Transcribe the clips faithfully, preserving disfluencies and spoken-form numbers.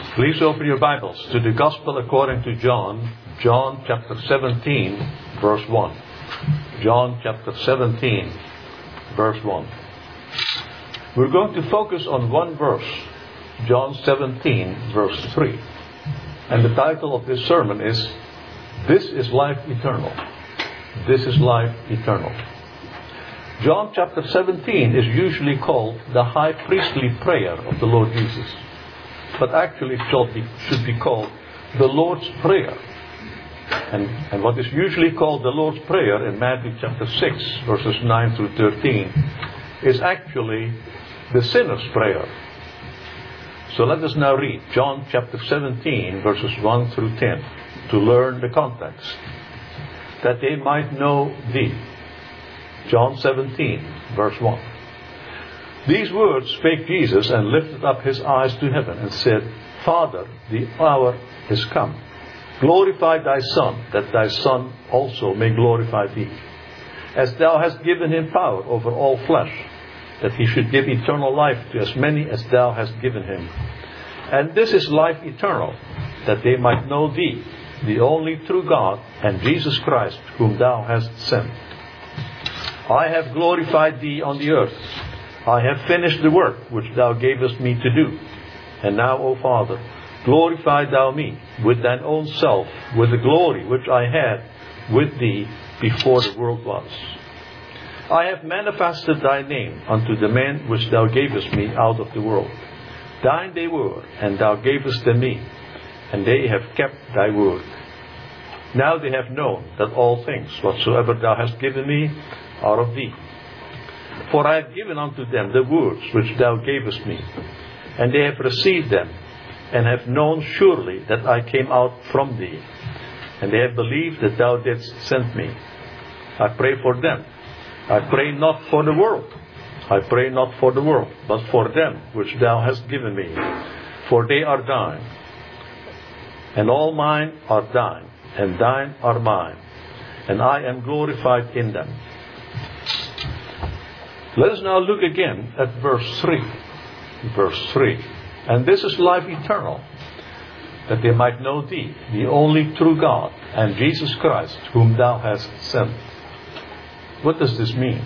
Please open your Bibles to the Gospel according to John, John chapter seventeen, verse one. John chapter seventeen, verse one. We're going to focus on one verse, John seventeen, verse three. And the title of this sermon is, This is Life Eternal. This is Life Eternal. John chapter seventeen is usually called the high priestly prayer of the Lord Jesus. But actually it should be, should be called the Lord's Prayer. And, and what is usually called the Lord's Prayer in Matthew chapter six, verses nine through thirteen, is actually the sinner's prayer. So let us now read John chapter seventeen, verses one through ten, to learn the context, that they might know thee. John seventeen, verse one. These words spake Jesus, and lifted up his eyes to heaven, and said, Father, the hour is come. Glorify thy Son, that thy Son also may glorify thee, as thou hast given him power over all flesh, that he should give eternal life to as many as thou hast given him. And this is life eternal, that they might know thee, the only true God, and Jesus Christ, whom thou hast sent. I have glorified thee on the earth. I have finished the work which thou gavest me to do. And now, O Father, glorify thou me with thine own self, with the glory which I had with thee before the world was. I have manifested thy name unto the men which thou gavest me out of the world. Thine they were, and thou gavest them me, and they have kept thy word. Now they have known that all things whatsoever thou hast given me are of thee. For I have given unto them the words which thou gavest me, and they have received them, and have known surely that I came out from thee, and they have believed that thou didst send me. I pray for them. I pray not for the world. I pray not for the world, but for them which thou hast given me. For they are thine, and all mine are thine, and thine are mine, and I am glorified in them. Let us now look again at verse three. Verse three. And this is life eternal, that they might know thee, the only true God, and Jesus Christ, whom thou hast sent. What does this mean?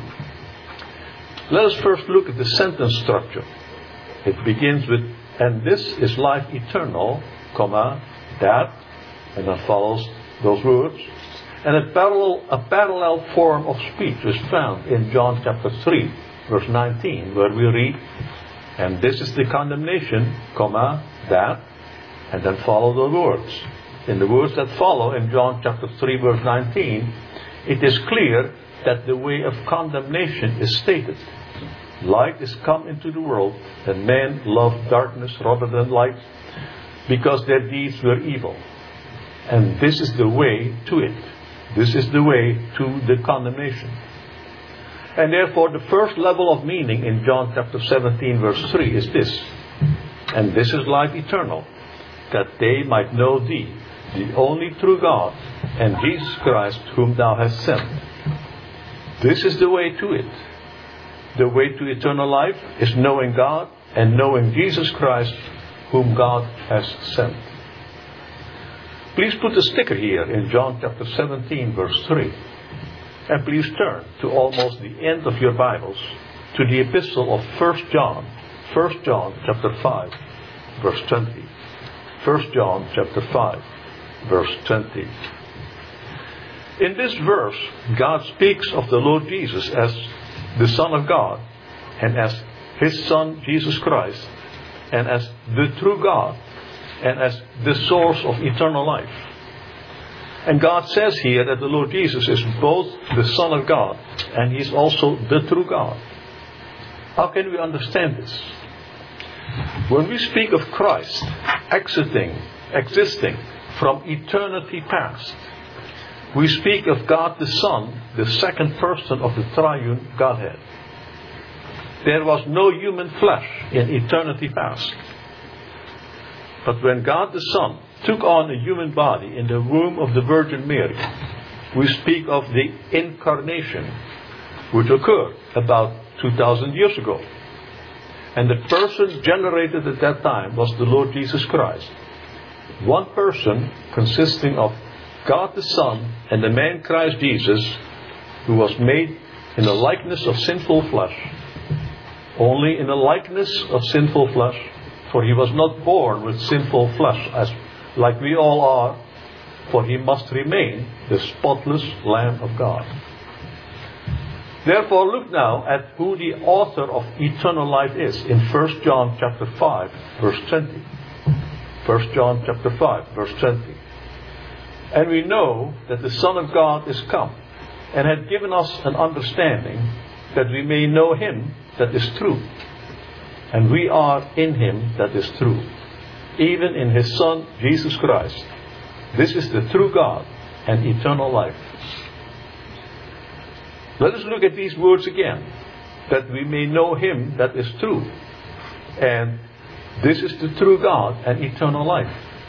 Let us first look at the sentence structure. It begins with, and this is life eternal, comma, that, and then follows those words. And a parallel, a parallel form of speech is found in John chapter three, verse nineteen, where we read, and this is the condemnation, comma, that, and then follow the words. In the words that follow in John chapter three, verse nineteen, it is clear that the way of condemnation is stated. Light is come into the world, and men love darkness rather than light, because their deeds were evil. And this is the way to it. This is the way to the condemnation. And therefore the first level of meaning in John chapter seventeen, verse three is this. And this is life eternal, that they might know thee, the only true God, and Jesus Christ, whom thou hast sent. This is the way to it. The way to eternal life is knowing God and knowing Jesus Christ, whom God has sent. Please put a sticker here in John chapter seventeen, verse three. And please turn to almost the end of your Bibles to the epistle of First John. First John chapter five, verse twenty. First John chapter five, verse twenty. In this verse, God speaks of the Lord Jesus as the Son of God, and as His Son, Jesus Christ, and as the true God, and as the source of eternal life. And God says here that the Lord Jesus is both the Son of God, and He is also the true God. How can we understand this? When we speak of Christ exiting, existing from eternity past, we speak of God the Son, the second person of the triune Godhead. There was no human flesh in eternity past. But when God the Son took on a human body in the womb of the Virgin Mary, we speak of the incarnation, which occurred about two thousand years ago. And the person generated at that time was the Lord Jesus Christ. One person consisting of God the Son and the man Christ Jesus, who was made in the likeness of sinful flesh. Only in the likeness of sinful flesh, for he was not born with sinful flesh, as like we all are, for he must remain the spotless Lamb of God. Therefore, look now at who the author of eternal life is in First John chapter five, verse twenty. First John chapter five, verse twenty. And we know that the Son of God is come, and hath given us an understanding, that we may know him that is true. And we are in him that is true, even in his Son Jesus Christ. This is the true God and eternal life. Let us look at these words again. That we may know him that is true. And this is the true God and eternal life.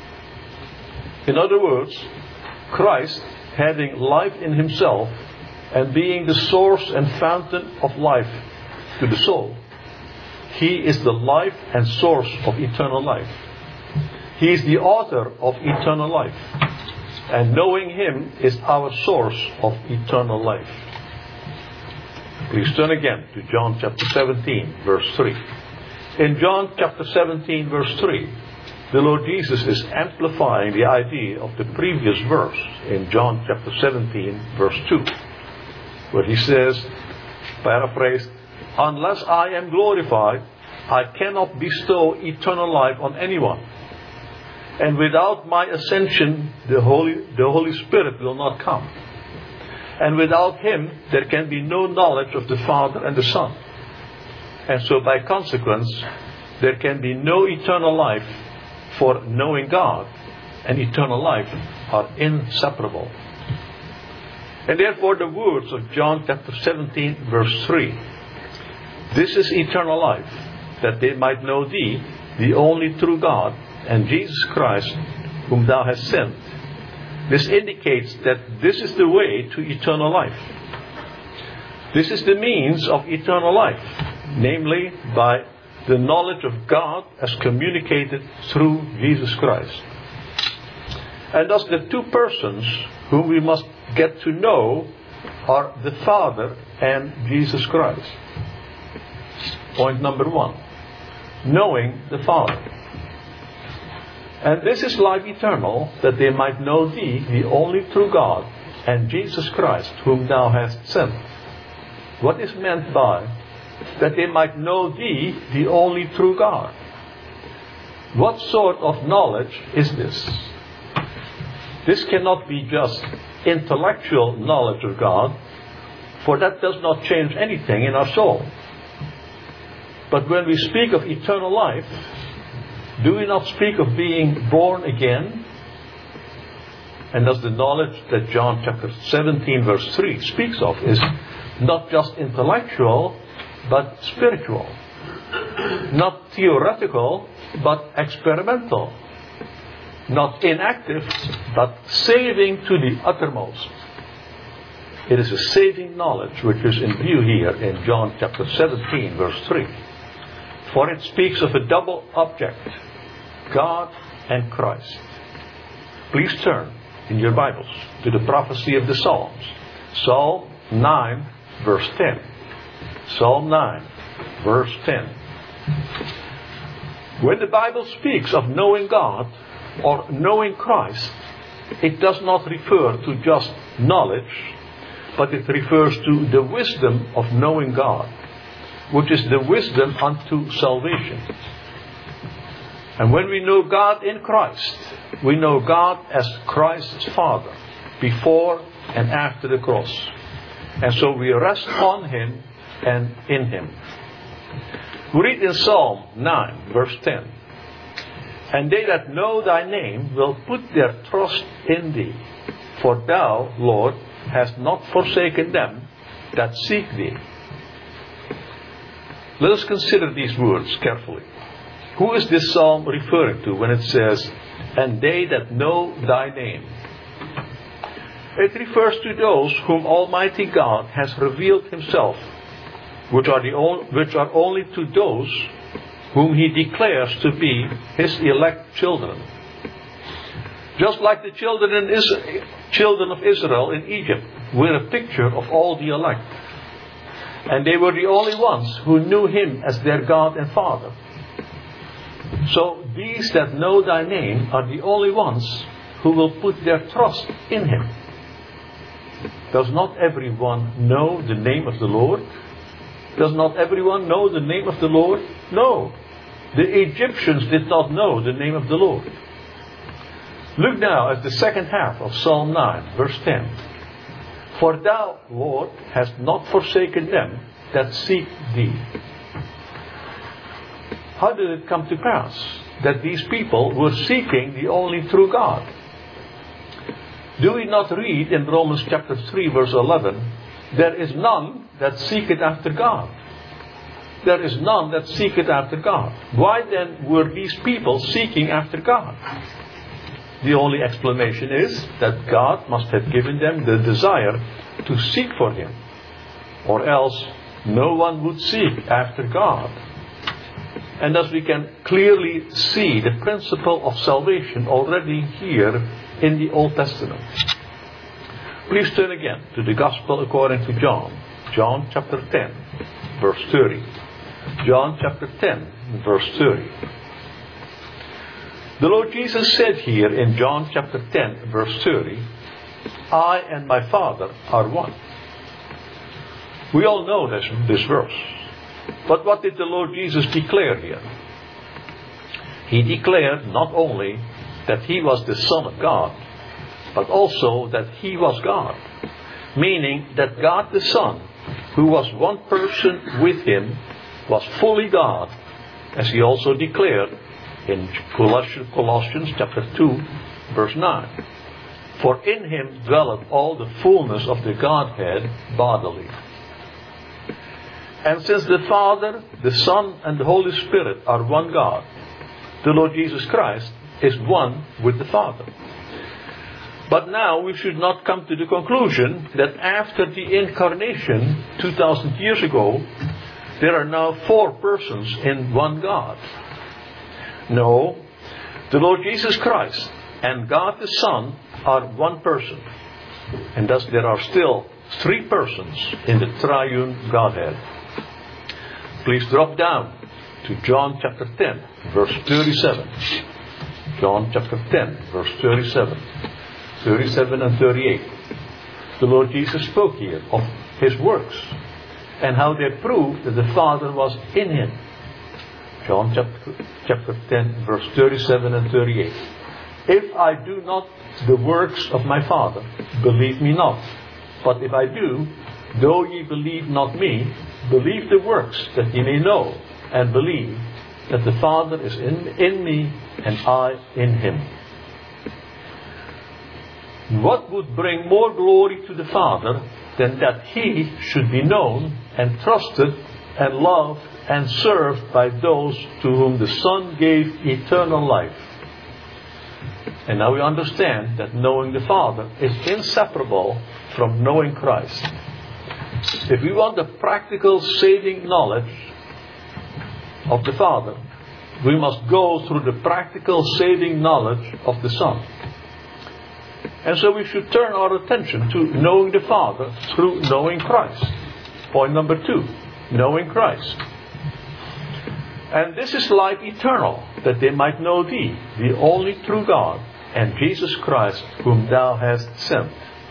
In other words, Christ, having life in himself and being the source and fountain of life to the soul, he is the life and source of eternal life. He is the author of eternal life. And knowing him is our source of eternal life. Please turn again to John chapter seventeen, verse three. In John chapter seventeen, verse three, the Lord Jesus is amplifying the idea of the previous verse in John chapter seventeen, verse two, where he says, paraphrased, unless I am glorified, I cannot bestow eternal life on anyone. And without my ascension, the Holy, the Holy Spirit will not come. And without him, there can be no knowledge of the Father and the Son. And so by consequence, there can be no eternal life, for knowing God and eternal life are inseparable. And therefore the words of John chapter seventeen, verse three. This is eternal life, that they might know thee, the only true God, and Jesus Christ, whom thou hast sent. This indicates that this is the way to eternal life. This is the means of eternal life, namely by the knowledge of God as communicated through Jesus Christ. And thus the two persons whom we must get to know are the Father and Jesus Christ. Point number one, knowing the Father. And this is life eternal, that they might know thee, the only true God, and Jesus Christ, whom thou hast sent. What is meant by that they might know thee, the only true God? What sort of knowledge is this? This cannot be just intellectual knowledge of God, for that does not change anything in our soul. But when we speak of eternal life, do we not speak of being born again? And thus the knowledge that John chapter seventeen verse three speaks of is not just intellectual, but spiritual. Not theoretical, but experimental. Not inactive, but saving to the uttermost. It is a saving knowledge which is in view here in John chapter seventeen verse three. For it speaks of a double object, God and Christ. Please turn in your Bibles to the prophecy of the Psalms. Psalm nine verse ten. Psalm nine verse ten. When the Bible speaks of knowing God or knowing Christ, it does not refer to just knowledge, but it refers to the wisdom of knowing God, which is the wisdom unto salvation. And when we know God in Christ, we know God as Christ's Father, before and after the cross. And so we rest on him and in him. We read in Psalm nine, verse ten, and they that know thy name will put their trust in thee, for thou, Lord, hast not forsaken them that seek thee. Let us consider these words carefully. Who is this psalm referring to when it says, and they that know thy name? It refers to those whom Almighty God has revealed himself, which are, the only, which are only to those whom he declares to be his elect children. Just like the children, in Is- children of Israel in Egypt were a picture of all the elect. And they were the only ones who knew him as their God and Father. So these that know thy name are the only ones who will put their trust in him. Does not everyone know the name of the Lord? Does not everyone know the name of the Lord? No. The Egyptians did not know the name of the Lord. Look now at the second half of Psalm nine, verse ten. For thou, Lord, hast not forsaken them that seek thee. How did it come to pass that these people were seeking the only true God? Do we not read in Romans chapter three, verse eleven, there is none that seeketh after God. There is none that seeketh after God. Why then were these people seeking after God? The only explanation is that God must have given them the desire to seek for him, or else no one would seek after God. And thus we can clearly see the principle of salvation already here in the Old Testament. Please turn again to the Gospel according to John. John chapter ten, verse thirty. John chapter ten, verse thirty. The Lord Jesus said here in John chapter ten, verse thirty, I and my Father are one. We all know this, this verse. But what did the Lord Jesus declare here? He declared not only that he was the Son of God, but also that he was God. Meaning that God the Son, who was one person with him, was fully God, as he also declared in Colossians, Colossians chapter two, verse nine. For in him dwelleth all the fullness of the Godhead bodily. And since the Father, the Son, and the Holy Spirit are one God, the Lord Jesus Christ is one with the Father. But now we should not come to the conclusion that after the incarnation two thousand years ago, there are now four persons in one God. No, the Lord Jesus Christ and God the Son are one person. And thus there are still three persons in the triune Godhead. Please drop down to John chapter ten, verse thirty-seven. John chapter ten, verse thirty-seven. thirty-seven and thirty-eight. The Lord Jesus spoke here of his works and how they proved that the Father was in him. John chapter, chapter ten, verse thirty-seven and thirty-eight. If I do not the works of my Father, believe me not. But if I do, though ye believe not me, believe the works, that ye may know and believe that the Father is in, in me and I in him. What would bring more glory to the Father than that he should be known and trusted and loved and served by those to whom the Son gave eternal life? And now we understand that knowing the Father is inseparable from knowing Christ. If we want the practical saving knowledge of the Father, we must go through the practical saving knowledge of the Son. And so we should turn our attention to knowing the Father through knowing Christ. Point number two, knowing Christ. And this is life eternal, that they might know thee, the only true God, and Jesus Christ, whom thou hast sent.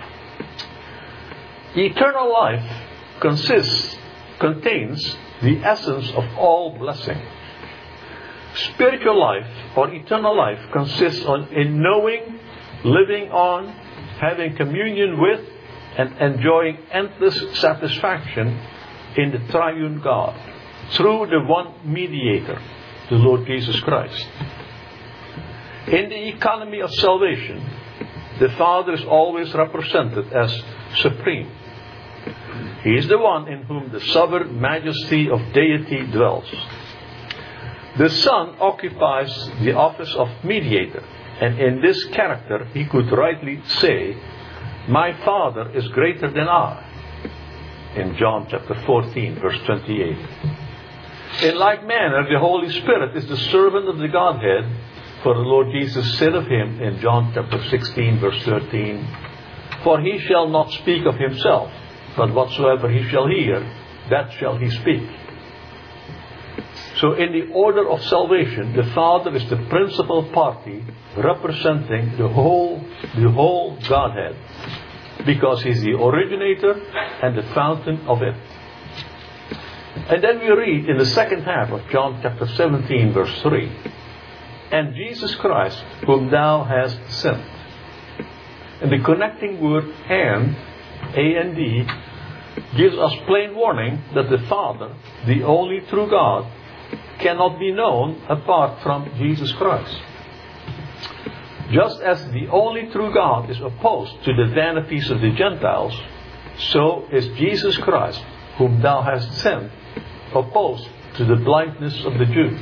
Eternal life consists, contains the essence of all blessing. Spiritual life or eternal life consists on, in knowing, living on, having communion with, and enjoying endless satisfaction in the triune God through the one mediator, the Lord Jesus Christ. In the economy of salvation, the Father is always represented as supreme. He is the one in whom the sovereign majesty of deity dwells. The Son occupies the office of mediator, and in this character he could rightly say, my Father is greater than I, in John chapter fourteen, verse twenty-eight. In like manner, the Holy Spirit is the servant of the Godhead, for the Lord Jesus said of him in John chapter sixteen, verse thirteen, "For he shall not speak of himself, but whatsoever he shall hear, that shall he speak." So in the order of salvation, the Father is the principal party representing the whole, the whole Godhead, because He's the originator and the fountain of it. And then we read in the second half of John chapter seventeen, verse three, "And Jesus Christ, whom thou hast sent." And the connecting word "and," A and D, gives us plain warning that the Father, the only true God, cannot be known apart from Jesus Christ. Just as the only true God is opposed to the vanities of the Gentiles, so is Jesus Christ, whom thou hast sent, opposed to the blindness of the Jews.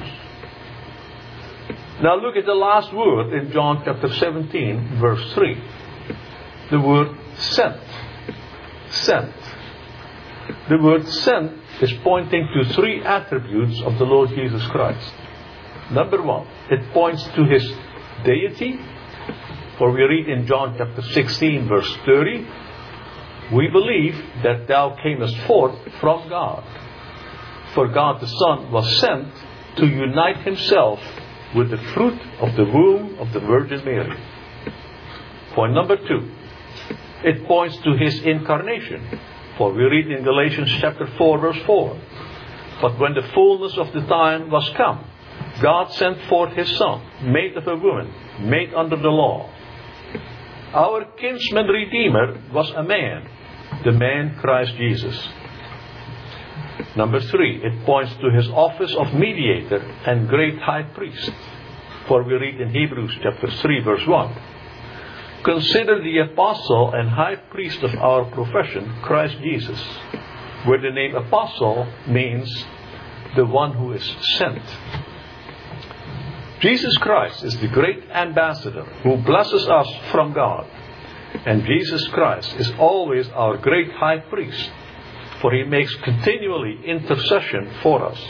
Now look at the last word in John chapter seventeen, verse three. The word "sent." Sent. The word "sent" is pointing to three attributes of the Lord Jesus Christ. Number one, it points to His deity. For we read in John chapter sixteen, verse thirty, "We believe that thou camest forth from God." For God the Son was sent to unite Himself with the fruit of the womb of the Virgin Mary. Point number two, it points to His incarnation. For we read in Galatians chapter four, verse four, "But when the fullness of the time was come, God sent forth His Son, made of a woman, made under the law." Our kinsman redeemer was a man, the man Christ Jesus. Number three, it points to His office of mediator and great high priest. For we read in Hebrews chapter three, verse one, "Consider the apostle and high priest of our profession, Christ Jesus," where the name apostle means the one who is sent. Jesus Christ is the great ambassador who blesses us from God. And Jesus Christ is always our great high priest, for He makes continually intercession for us.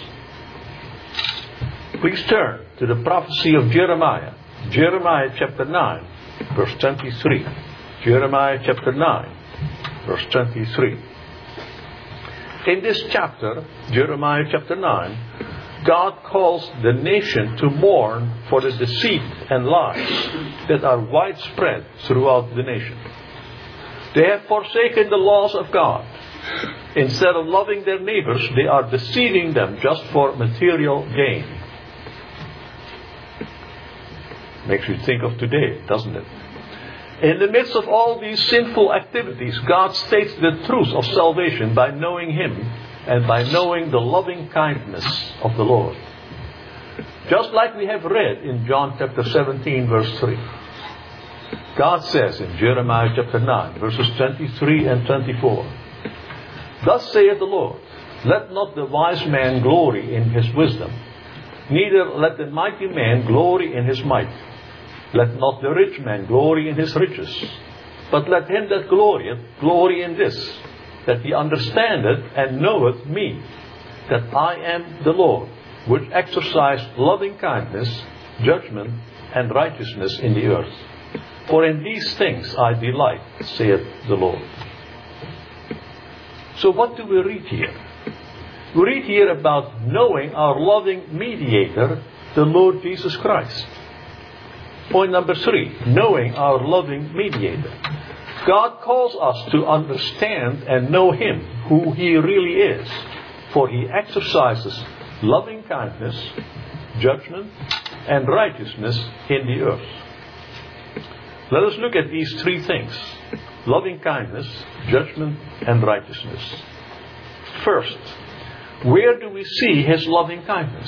Please turn to the prophecy of Jeremiah. Jeremiah chapter nine, verse twenty-three. Jeremiah chapter nine, verse twenty-three. In this chapter, Jeremiah chapter nine, God calls the nation to mourn for the deceit and lies that are widespread throughout the nation. They have forsaken the laws of God. Instead of loving their neighbors, they are deceiving them just for material gain. Makes you think of today, doesn't it? In the midst of all these sinful activities, God states the truth of salvation by knowing Him and by knowing the loving kindness of the Lord. Just like we have read in John chapter seventeen, verse three. God says in Jeremiah chapter nine, verses twenty-three and twenty-four, "Thus saith the Lord, let not the wise man glory in his wisdom, neither let the mighty man glory in his might. Let not the rich man glory in his riches, but let him that glorieth glory in this, that he understandeth and knoweth me, that I am the Lord, which exercise loving kindness, judgment, and righteousness in the earth. For in these things I delight, saith the Lord." So what do we read here? We read here about knowing our loving mediator, the Lord Jesus Christ. Point number three, knowing our loving mediator. God calls us to understand and know Him, who He really is, for He exercises loving kindness, judgment, and righteousness in the earth. Let us look at these three things: loving kindness, judgment, and righteousness. First, where do we see His loving kindness?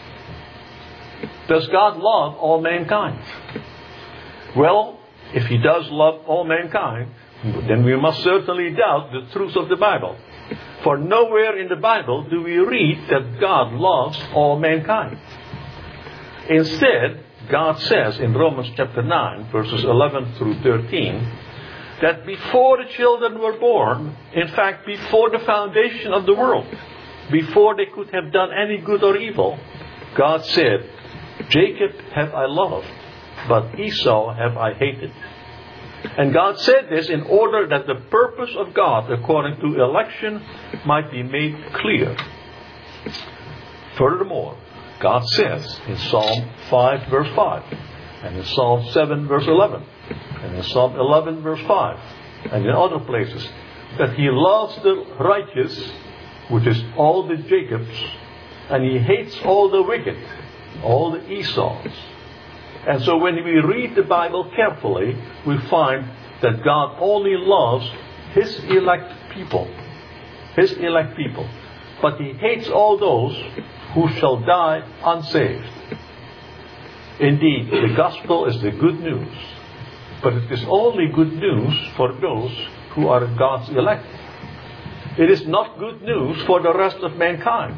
Does God love all mankind? Well, if He does love all mankind, then we must certainly doubt the truth of the Bible. For nowhere in the Bible do we read that God loves all mankind. Instead, God says in Romans chapter nine, verses eleven through thirteen, that before the children were born, in fact, before the foundation of the world, before they could have done any good or evil, God said, Jacob have I loved, but Esau have I hated. And God said this in order that the purpose of God according to election might be made clear. Furthermore, God says in Psalm five verse five, and in Psalm seven verse eleven, and in Psalm eleven verse five, and in other places, that He loves the righteous, which is all the Jacobs, and He hates all the wicked, all the Esau's. And so when we read the Bible carefully, we find that God only loves His elect people. His elect people. But He hates all those who shall die unsaved. Indeed, the gospel is the good news. But it is only good news for those who are God's elect. It is not good news for the rest of mankind.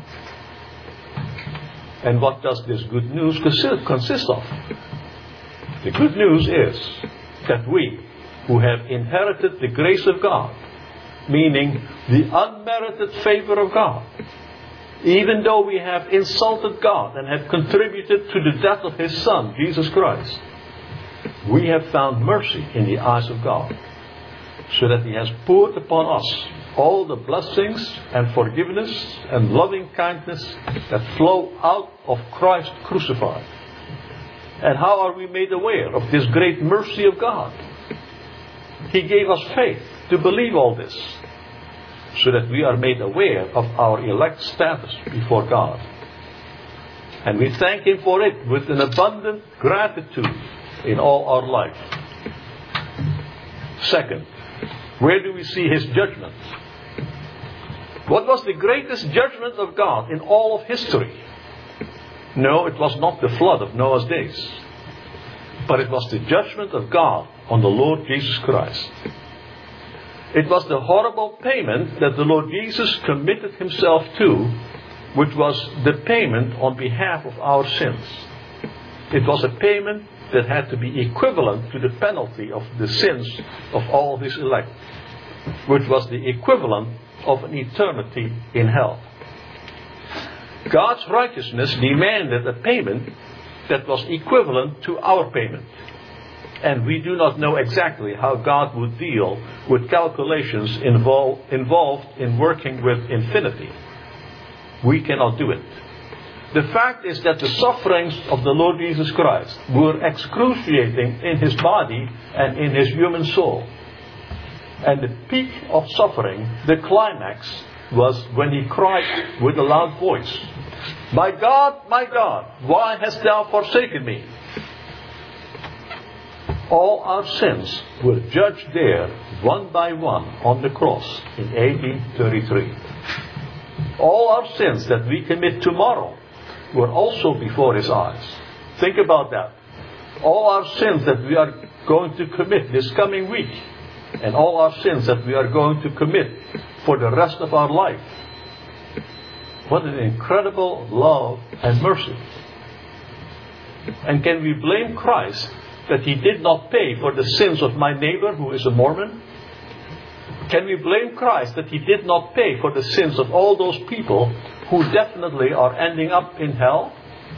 And what does this good news consist of? The good news is that we, who have inherited the grace of God, meaning the unmerited favor of God, even though we have insulted God and have contributed to the death of His Son, Jesus Christ, we have found mercy in the eyes of God, so that He has poured upon us all the blessings and forgiveness and loving kindness that flow out of Christ crucified. And how are we made aware of this great mercy of God? He gave us faith to believe all this, so that we are made aware of our elect status before God. And we thank Him for it with an abundant gratitude in all our life. Second, where do we see His judgment? What was the greatest judgment of God in all of history? No, it was not the flood of Noah's days, but it was the judgment of God on the Lord Jesus Christ. It was the horrible payment that the Lord Jesus committed Himself to, which was the payment on behalf of our sins. It was a payment that had to be equivalent to the penalty of the sins of all His elect, which was the equivalent of an eternity in hell. God's righteousness demanded a payment that was equivalent to our payment. And we do not know exactly how God would deal with calculations involve, involved in working with infinity. We cannot do it. The fact is that the sufferings of the Lord Jesus Christ were excruciating in His body and in His human soul. And the peak of suffering, the climax, was when He cried with a loud voice, "My God, my God, why hast Thou forsaken me?" All our sins were judged there, one by one, on the cross in A D thirty-three. All our sins that we commit tomorrow were also before His eyes. Think about that. All our sins that we are going to commit this coming week, and all our sins that we are going to commit for the rest of our life. What an incredible love and mercy. And can we blame Christ that He did not pay for the sins of my neighbor who is a Mormon? Can we blame Christ that He did not pay for the sins of all those people who definitely are ending up in hell?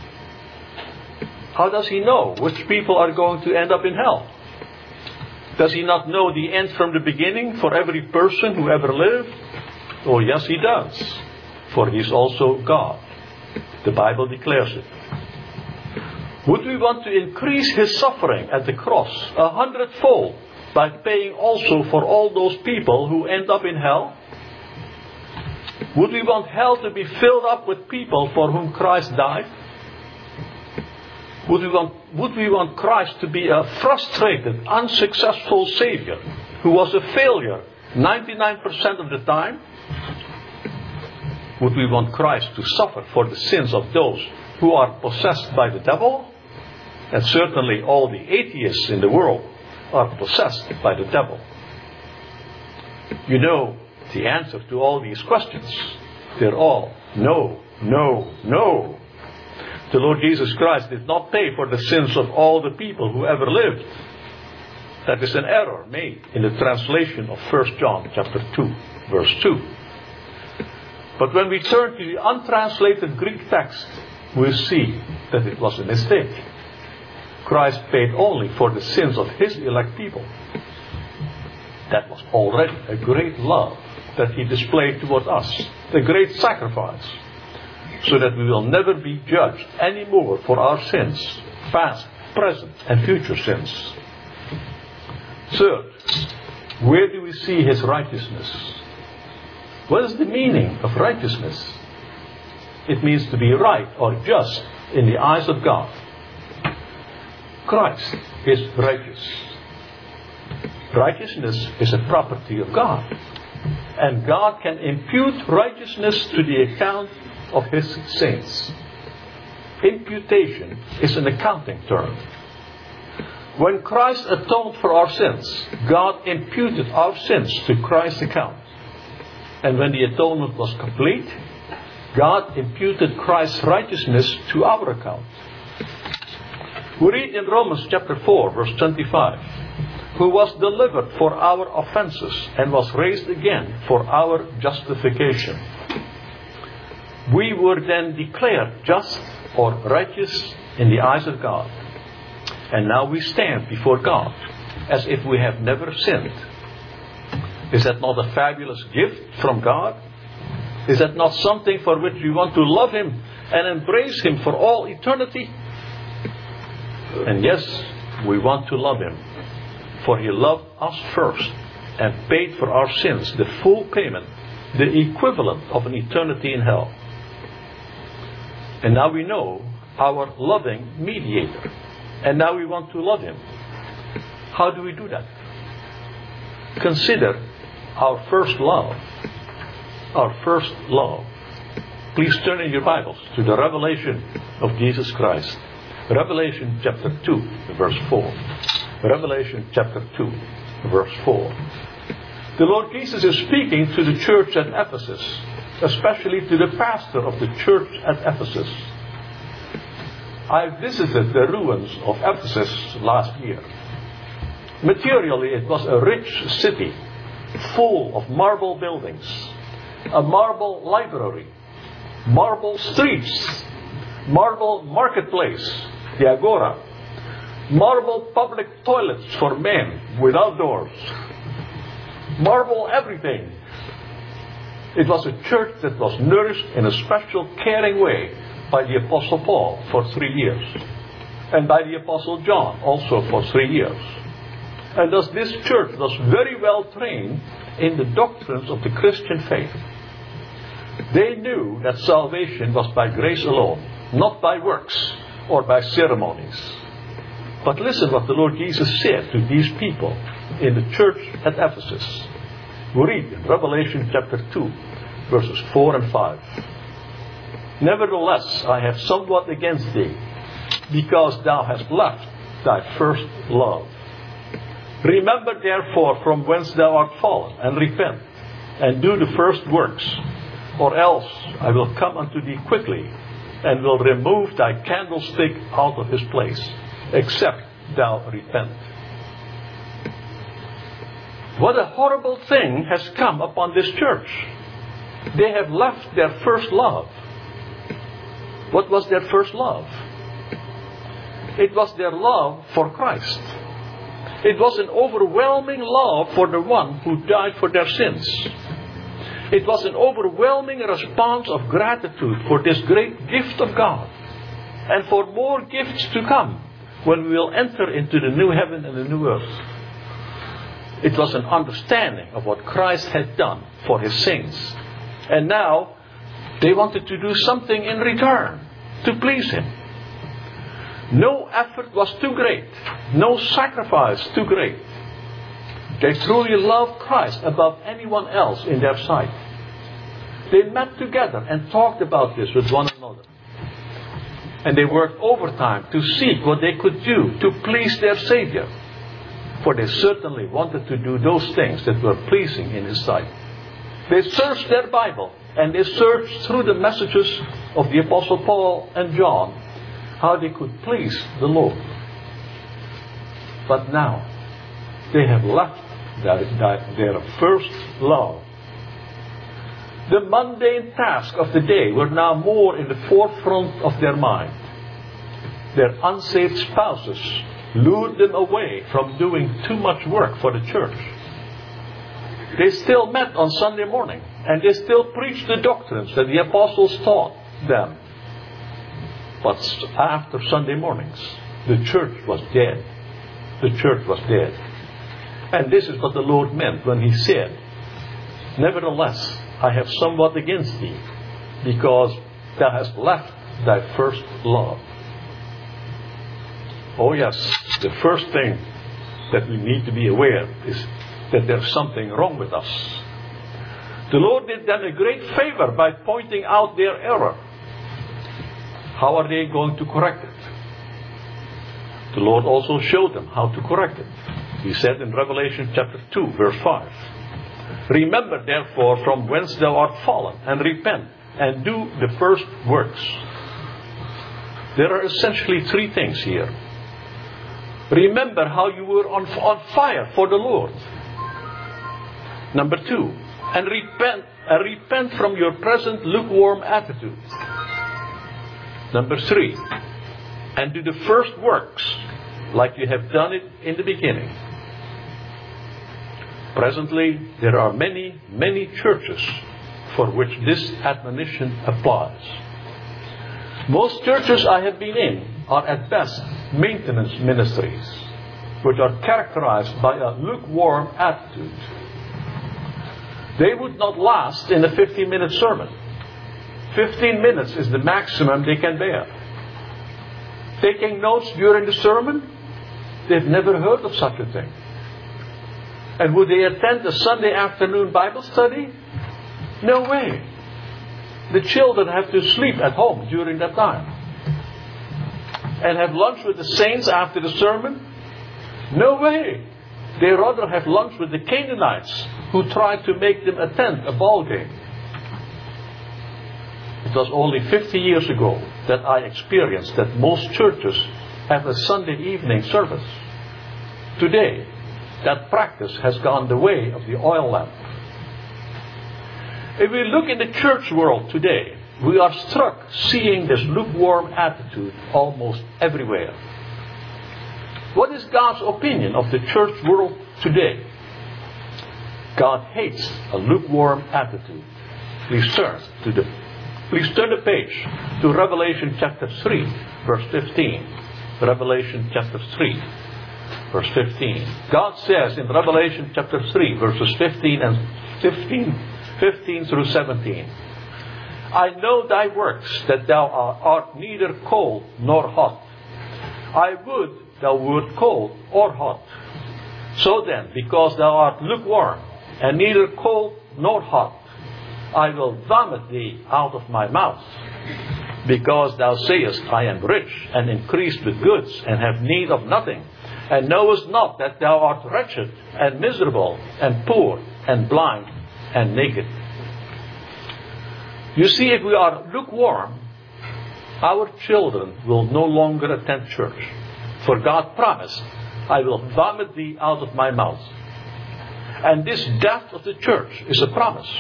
How does He know which people are going to end up in hell? Does He not know the end from the beginning for every person who ever lived? Oh yes, He does. For He is also God. The Bible declares it. Would we want to increase His suffering at the cross a hundredfold by paying also for all those people who end up in hell? Would we want hell to be filled up with people for whom Christ died? Would we want, would we want Christ to be a frustrated, unsuccessful Savior who was a failure ninety-nine percent of the time? Would we want Christ to suffer for the sins of those who are possessed by the devil? And certainly all the atheists in the world are possessed by the devil. You know the answer to all these questions. They're all no, no, no. The Lord Jesus Christ did not pay for the sins of all the people who ever lived. That is an error made in the translation of First John chapter two, verse two. But when we turn to the untranslated Greek text, we see that it was a mistake. Christ paid only for the sins of His elect people. That was already a great love that He displayed toward us, a great sacrifice, so that we will never be judged anymore for our sins, past, present, and future sins. Third, where do we see His righteousness? What is the meaning of righteousness? It means to be right or just in the eyes of God. Christ is righteous. Righteousness is a property of God. And God can impute righteousness to the account of His saints. Imputation is an accounting term. When Christ atoned for our sins, God imputed our sins to Christ's account. And when the atonement was complete, God imputed Christ's righteousness to our account. We read in Romans chapter four, verse twenty-five, who was delivered for our offenses and was raised again for our justification. We were then declared just or righteous in the eyes of God. And now we stand before God as if we have never sinned. Is that not a fabulous gift from God? Is that not something for which we want to love Him and embrace Him for all eternity? And yes, we want to love Him, for He loved us first and paid for our sins the full payment, the equivalent of an eternity in hell. And now we know our loving mediator. And now we want to love Him. How do we do that? Consider our first love. Our first love. Please turn in your Bibles to the revelation of Jesus Christ. Revelation chapter two, verse four. Revelation chapter two, verse four. The Lord Jesus is speaking to the church at Ephesus, especially to the pastor of the church at Ephesus. I visited the ruins of Ephesus last year. Materially, it was a rich city, full of marble buildings, a marble library, marble streets, marble marketplace, the Agora, marble public toilets for men without doors, marble everything. It was a church that was nourished in a special caring way by the Apostle Paul for three years, and by the Apostle John also for three years. And thus this church was very well trained in the doctrines of the Christian faith. They knew that salvation was by grace alone, not by works or by ceremonies. But listen what the Lord Jesus said to these people in the church at Ephesus. We read in Revelation chapter two, verses four and five. Nevertheless, I have somewhat against thee, because thou hast left thy first love. Remember therefore from whence thou art fallen, and repent, and do the first works, or else I will come unto thee quickly, and will remove thy candlestick out of his place, except thou repent. What a horrible thing has come upon this church. They have left their first love. What was their first love? It was their love for Christ. It was an overwhelming love for the one who died for their sins. It was an overwhelming response of gratitude for this great gift of God, and for more gifts to come when we will enter into the new heaven and the new earth. It was an understanding of what Christ had done for His saints. And now they wanted to do something in return to please Him. No effort was too great. No sacrifice too great. They truly loved Christ above anyone else in their sight. They met together and talked about this with one another. And they worked overtime to seek what they could do to please their Savior. For they certainly wanted to do those things that were pleasing in His sight. They searched their Bible, and they searched through the messages of the Apostle Paul and John how they could please the Lord. But now they have left their, their, their first love. The mundane tasks of the day were now more in the forefront of their mind. Their unsaved spouses lured them away from doing too much work for the church. They still met on Sunday morning, and they still preached the doctrines that the apostles taught them. But after Sunday mornings, the church was dead. The church was dead. And this is what the Lord meant when He said, "Nevertheless, I have somewhat against thee, because thou hast left thy first love." Oh yes, the first thing that we need to be aware is that there's something wrong with us. The Lord did them a great favor by pointing out their error. How are they going to correct it? The Lord also showed them how to correct it. He said in Revelation chapter two, verse five, "Remember therefore from whence thou art fallen, and repent, and do the first works." There are essentially three things here. Remember how you were on, on fire for the Lord. Number two, and repent, and repent from your present lukewarm attitude. Number three, and do the first works like you have done it in the beginning. Presently, there are many, many churches for which this admonition applies. Most churches I have been in are at best maintenance ministries, which are characterized by a lukewarm attitude. They would not last in a fifteen minute sermon. fifteen minutes is the maximum they can bear. Taking notes during the sermon? They've never heard of such a thing. And would they attend a Sunday afternoon Bible study? No way. The children have to sleep at home during that time. And have lunch with the saints after the sermon? No way. They rather have lunch with the Canaanites who tried to make them attend a ball game. It was only fifty years ago that I experienced that most churches have a Sunday evening service. Today, that practice has gone the way of the oil lamp. If we look in the church world today, we are struck seeing this lukewarm attitude almost everywhere. What is God's opinion of the church world today? God hates a lukewarm attitude. Please turn to the Please turn the page to Revelation chapter three, verse fifteen. Revelation chapter three, verse fifteen. God says in Revelation chapter three, verses fifteen and fifteen, fifteen through seventeen, "I know thy works, that thou art neither cold nor hot. I would thou wert cold or hot. So then, because thou art lukewarm, and neither cold nor hot, I will vomit thee out of my mouth. Because thou sayest, I am rich, and increased with goods, and have need of nothing, and knowest not that thou art wretched, and miserable, and poor, and blind, and naked." You see, if we are lukewarm, our children will no longer attend church. For God promised, "I will vomit thee out of my mouth." And this death of the church is a promise.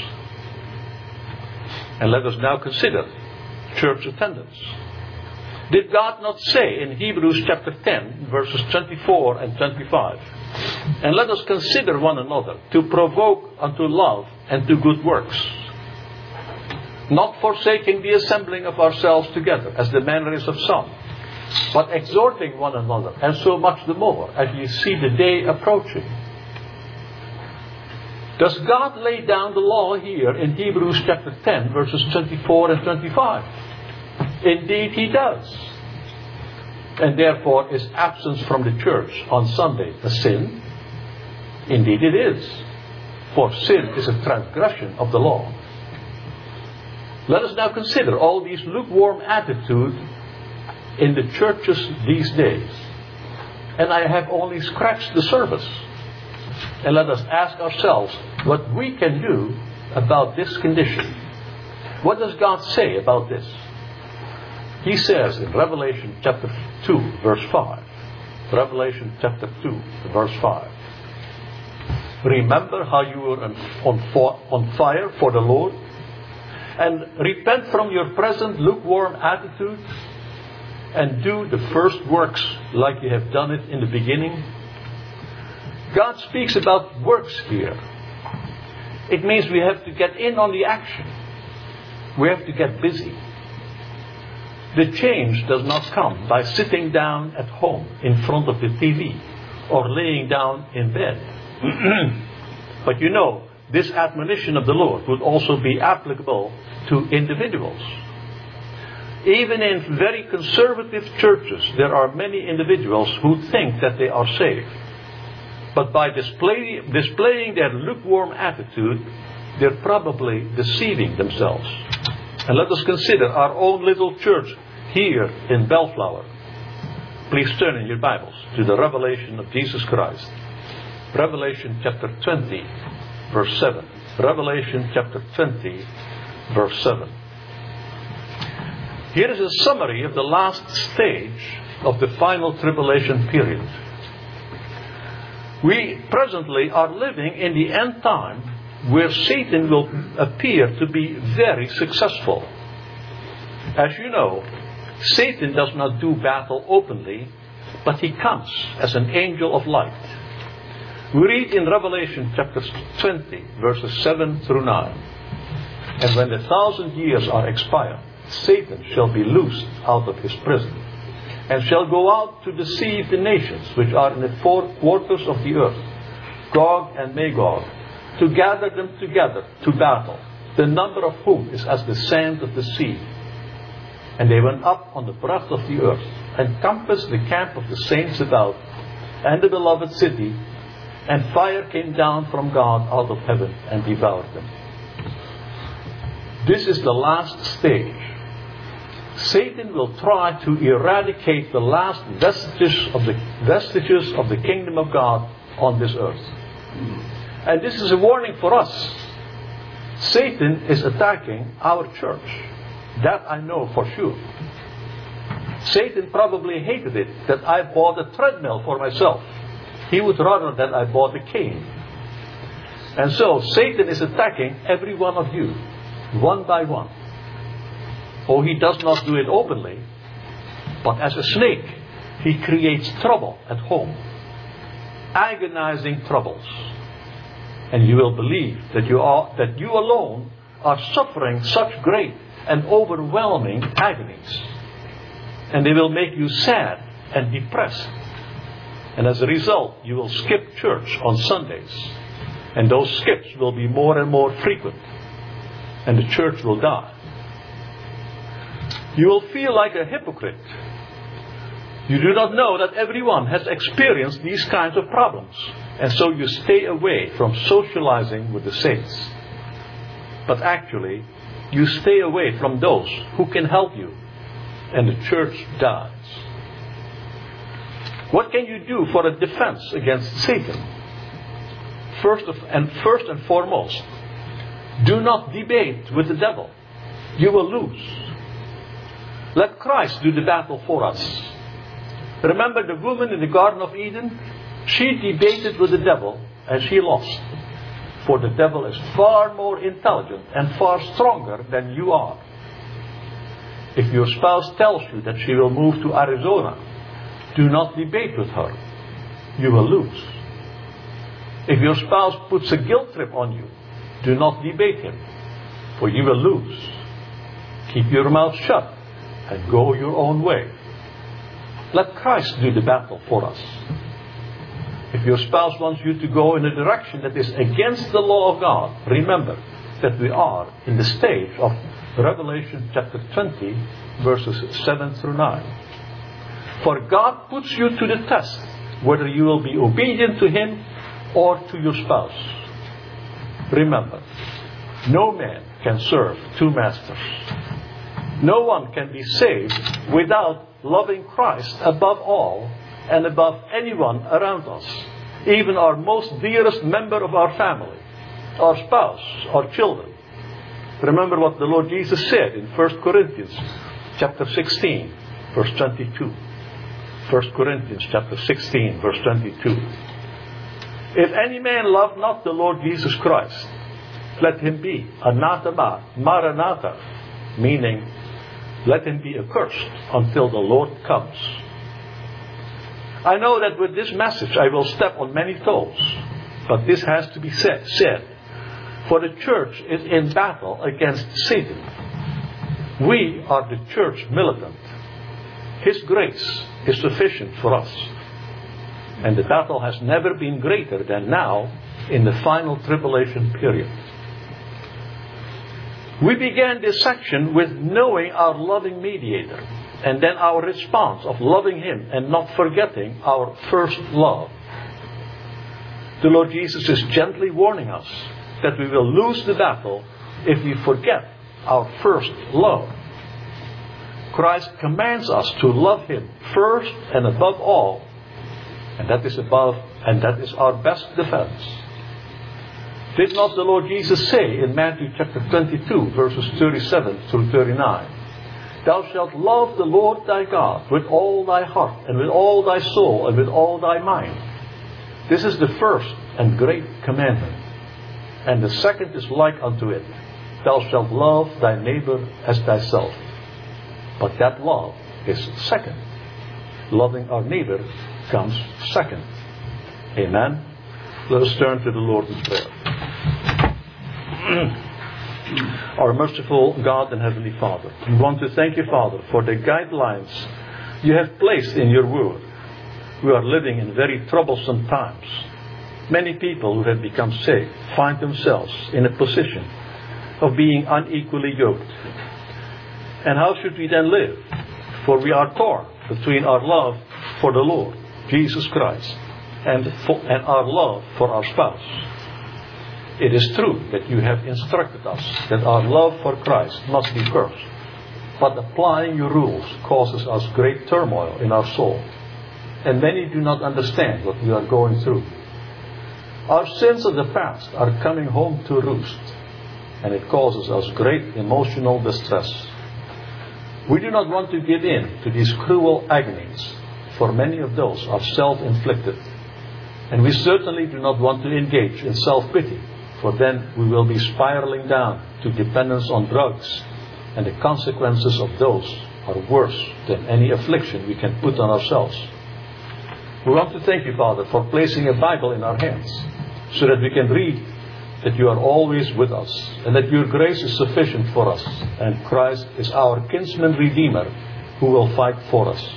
And let us now consider church attendance. Did God not say in Hebrews chapter ten, verses twenty-four and twenty-five, "And let us consider one another to provoke unto love and to good works, not forsaking the assembling of ourselves together, as the manner is of some, but exhorting one another, and so much the more, as ye see the day approaching." Does God lay down the law here in Hebrews chapter ten, verses twenty-four and twenty-five? Indeed He does. And therefore is absence from the church on Sunday a sin? Indeed it is. For sin is a transgression of the law. Let us now consider all these lukewarm attitudes in the churches these days. And I have only scratched the surface. And let us ask ourselves what we can do about this condition. What does God say about this? He says in Revelation chapter two, verse five. Revelation chapter two, verse five. "Remember how you were on, on, on fire for the Lord, and repent from your present lukewarm attitude and do the first works like you have done it in the beginning? God speaks about works here. It means we have to get in on the action. We have to get busy. The change does not come by sitting down at home in front of the T V or laying down in bed. But you know, this admonition of the Lord would also be applicable to individuals. Even in very conservative churches, there are many individuals who think that they are saved. But by display, displaying their lukewarm attitude, they're probably deceiving themselves. And let us consider our own little church here in Bellflower. Please turn in your Bibles to the revelation of Jesus Christ. Revelation chapter twenty, verse seven. Revelation chapter twenty, verse seven. Here is a summary of the last stage of the final tribulation period. We presently are living in the end time where Satan will appear to be very successful. As you know, Satan does not do battle openly, but he comes as an angel of light. We read in Revelation chapter twenty, verses seven through nine. And when the thousand years are expired, Satan shall be loosed out of his prison, and shall go out to deceive the nations which are in the four quarters of the earth, Gog and Magog, to gather them together to battle, the number of whom is as the sand of the sea. And they went up on the breadth of the earth, and compassed the camp of the saints about, and the beloved city, and fire came down from God out of heaven and devoured them. This is the last stage. Satan will try to eradicate the last vestiges of the vestiges of the kingdom of God on this earth. And this is a warning for us. Satan is attacking our church. That I know for sure. Satan probably hated it that I bought a treadmill for myself. He would rather that I bought a cane. And so Satan is attacking every one of you, one by one. Oh, he does not do it openly, but as a snake, he creates trouble at home. Agonizing troubles. And you will believe that you are that you alone are suffering such great and overwhelming agonies. And they will make you sad and depressed. And as a result, you will skip church on Sundays. And those skips will be more and more frequent. And the church will die. You will feel like a hypocrite. You do not know that everyone has experienced these kinds of problems. And so you stay away from socializing with the saints. But actually, you stay away from those who can help you. And the church dies. What can you do for a defense against Satan? First of, and first and foremost, do not debate with the devil. You will lose. Let Christ do the battle for us. Remember the woman in the Garden of Eden? She debated with the devil and she lost. For the devil is far more intelligent and far stronger than you are. If your spouse tells you that she will move to Arizona, do not debate with her. You will lose. If your spouse puts a guilt trip on you, do not debate him, for you will lose. Keep your mouth shut and go your own way. Let Christ do the battle for us. If your spouse wants you to go in a direction that is against the law of God, remember that we are in the stage of Revelation chapter twenty, verses seven through nine. For God puts you to the test, whether you will be obedient to Him or to your spouse. Remember, no man can serve two masters. No one can be saved without loving Christ above all and above anyone around us, even our most dearest member of our family, our spouse, our children. Remember what the Lord Jesus said in First Corinthians chapter sixteen, verse twenty-two. First Corinthians chapter sixteen, verse twenty-two. If any man love not the Lord Jesus Christ, let him be anathema, maranatha, meaning let him be accursed until the Lord comes. I know that with this message I will step on many toes, but this has to be said, said. For the church is in battle against Satan. We are the church militant. His grace is sufficient for us. And the battle has never been greater than now in the final tribulation period. We began this section with knowing our loving mediator, and then our response of loving him and not forgetting our first love. The Lord Jesus is gently warning us that we will lose the battle if we forget our first love. Christ commands us to love him first and above all, and that is above and that is our best defense. Did not the Lord Jesus say in Matthew chapter twenty-two, verses thirty-seven through thirty-nine, Thou shalt love the Lord thy God with all thy heart, and with all thy soul, and with all thy mind. This is the first and great commandment. And the second is like unto it, Thou shalt love thy neighbor as thyself. But that love is second. Loving our neighbor comes second. Amen. Let us turn to the Lord in prayer. Our merciful God and Heavenly Father, we want to thank you, Father, for the guidelines you have placed in your word. We are living in very troublesome times. Many people who have become saved find themselves in a position of being unequally yoked. And how should we then live? For we are torn between our love for the Lord, Jesus Christ, and, for, and our love for our spouse. It is true that you have instructed us that our love for Christ must be first. But applying your rules causes us great turmoil in our soul. And many do not understand what we are going through. Our sins of the past are coming home to roost, and it causes us great emotional distress. We do not want to give in to these cruel agonies, for many of those are self-inflicted. And we certainly do not want to engage in self-pity, for then we will be spiraling down to dependence on drugs, and the consequences of those are worse than any affliction we can put on ourselves. We want to thank you, Father, for placing a Bible in our hands, so that we can read that you are always with us, and that your grace is sufficient for us, and Christ is our kinsman redeemer who will fight for us.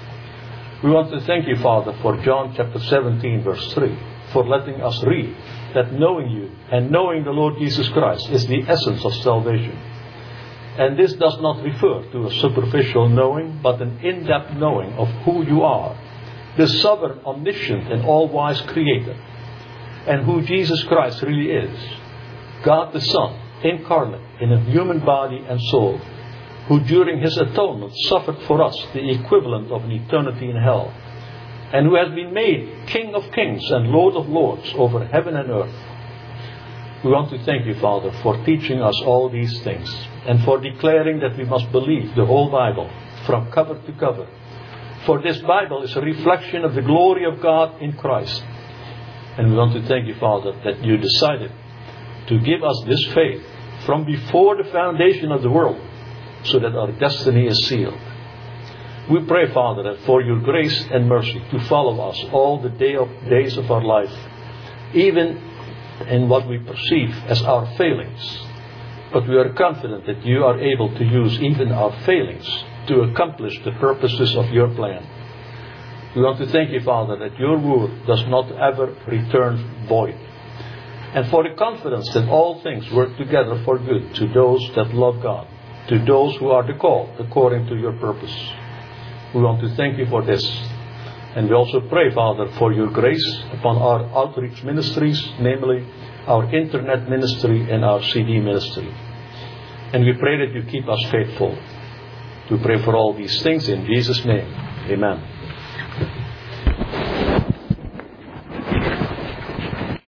We want to thank you, Father, for John chapter seventeen, verse three, for letting us read that knowing you and knowing the Lord Jesus Christ is the essence of salvation. And this does not refer to a superficial knowing, but an in-depth knowing of who you are, the sovereign, omniscient, and all-wise Creator, and who Jesus Christ really is, God the Son, incarnate in a human body and soul, who during his atonement suffered for us the equivalent of an eternity in hell, and who has been made King of kings and Lord of lords over heaven and earth. We want to thank you, Father, for teaching us all these things, and for declaring that we must believe the whole Bible from cover to cover. For this Bible is a reflection of the glory of God in Christ. And we want to thank you, Father, that you decided to give us this faith from before the foundation of the world, so that our destiny is sealed. We pray, Father, that for your grace and mercy to follow us all the day of, days of our life, even in what we perceive as our failings. But we are confident that you are able to use even our failings to accomplish the purposes of your plan. We want to thank you, Father, that your word does not ever return void. And for the confidence that all things work together for good to those that love God, to those who are the called according to your purpose. We want to thank you for this. And we also pray, Father, for your grace upon our outreach ministries, namely our internet ministry and our C D ministry. And we pray that you keep us faithful. We pray for all these things in Jesus' name. Amen.